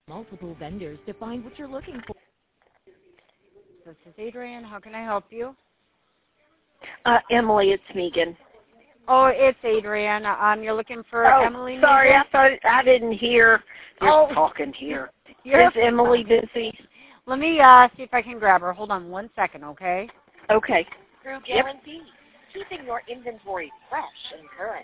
multiple vendors to find what you're looking for. This is Adrienne. How can I help you? Emily, it's Megan. Oh, it's Adrienne. You're looking for Emily? Sorry, Megan? I thought I didn't hear you talking here. Is Emily busy? Let me see if I can grab her. Hold on 1 second, okay? Okay. True Guarantee, keeping your inventory fresh and current.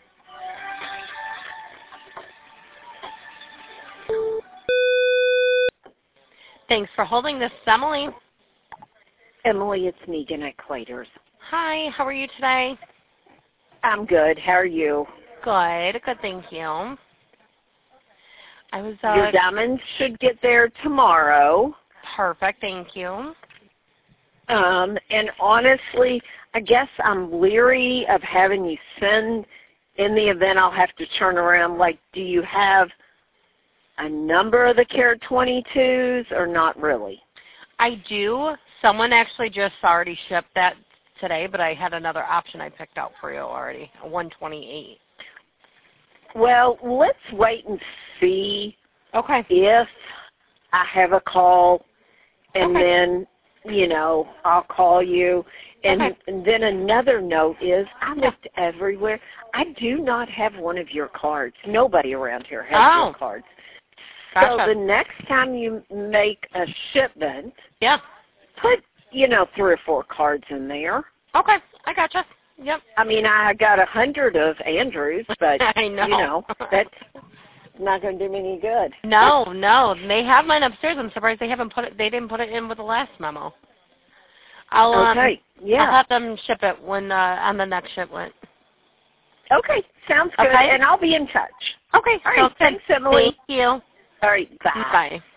Thanks for holding this, Emily. Emily, it's Megan at Claters. Hi, how are you today? I'm good. How are you? Good, thank you. I was Your diamonds should get there tomorrow. Perfect, thank you. And honestly, I guess I'm leery of having you send in the event I'll have to turn around. Like, do you have a number of the Carat 22s or not really? I do. Someone actually just already shipped that today, but I had another option I picked out for you already, a 128. Well, let's wait and see Okay. if I have a call, and then, you know, I'll call you. And then another note is I looked everywhere. I do not have one of your cards. Nobody around here has your cards. Gotcha. So the next time you make a shipment, put, 3 or 4 cards in there. Okay, I gotcha. Yep. I mean, I got 100 of Andrews, but, I know. That's not going to do me any good. No. They have mine upstairs. I'm surprised they didn't put it in with the last memo. I'll have them ship it when on the next shipment. Okay, sounds good. And I'll be in touch. Okay. All right, thanks, Emily. Thank you. All right, bye. Bye.